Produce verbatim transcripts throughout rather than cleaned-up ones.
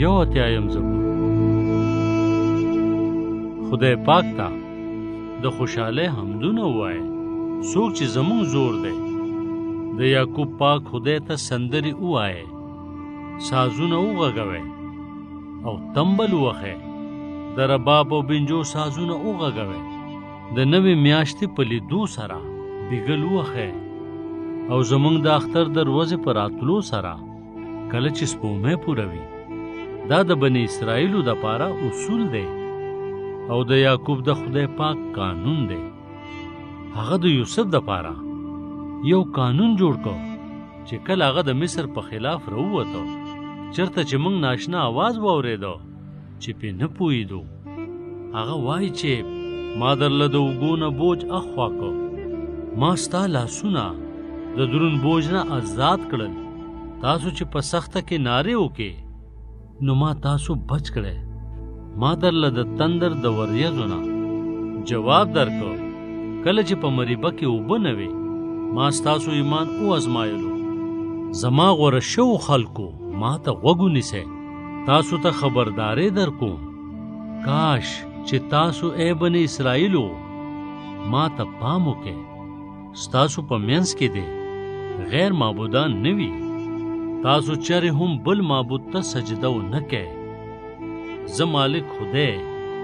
یو اتیایم زبور. خدای پاک ته د خوشاله حمدونه وایه څوک چې زمونږ زور دی. د یعقوب پاک خدای ته سندرې ووایه، سازونه وغږوئ او تمبل ووهئ. د رباب او بنجو سازونه وغږوئ. د نوې میاشتې په لیدو سره بیګل ووهئ او زمونږ د اختر دروازې په راتلو سره کله چې سپومې پوره وي. دا د بني اسرائیلو دپاره اصول دی او د یعقوب د خدای پاک قانون دی. هغه د یوسف دپاره یو قانون جوړ کو چې کله هغه د مصر په خلاف راووتو، چېرته چې موږ ناشنا آواز واورېدو چې پې نه پوهېدو، هغه وایي چې ما درله د اوږو نه بوج اخوا کو، ما ستا لاسونه د درون بوج نه آزاد کړل. تاسو چې په سخته کې نارې وکې نو ما تاسو بچ کړی. ما درله د تندر د وریځو نه جواب درکو. کله چې په مریبه کې اوبه نه وې ما ستاسو ایمان وازمایلو. زما غوره شو خلکو ما ته غوږ ونیسئ. تاسو ته خبرداری درکوم. کاش چې تاسو ای بني اسرائیلو ما ته پام وکئ. ستاسو په منځ کې دی غیر معبودان نه وي. تاسو چرې هم بل معبود ته سجده ونه کوئ. زه مالک خدای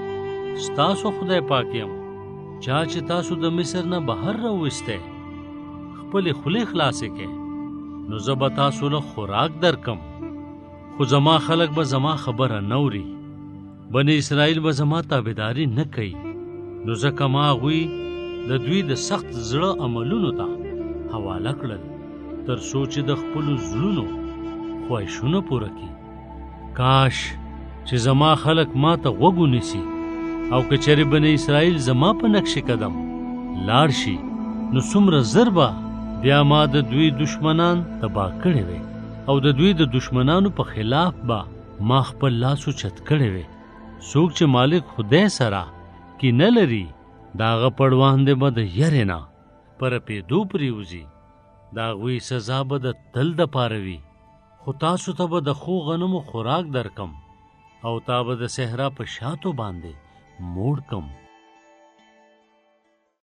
ستاسو خدای پاک یم، چا چې تاسو د مصر نه بهر راوویستی. خپلې خولې خلاصې کړئ نو زه به تاسو له خوراک درکم. خو زما خلک به زما خبره نه اوري. بني اسرائیل به زما تابعداري نه کوي. نو ځکه ما هغوی د دوی د سخت زړه عملونو ته حواله کړل تر څو چې د خپلو زړونو خواهشونه پوره کړي. کاش چې زما خلک ما ته غوږ ونیسي او که چېرې بني اسرائیل زما په نقش قدم لاړ شي نو څومره زر به بیا ما د دوی دشمنان تباه کړی وی او د دوی د دشمنانو په خلاف به ما خپل لاس اوچت کړی وی. څوک چې مالک خدای سره کینه لري د هغه پړوان دی به د یرې نه په رپېدو پرېوځي. د هغوی سزا به د تل دپاره وي. خو تاسو ته به د ښو غنمو خوراک درکم او تا به د صحرا په شاتو باندې موړ کم.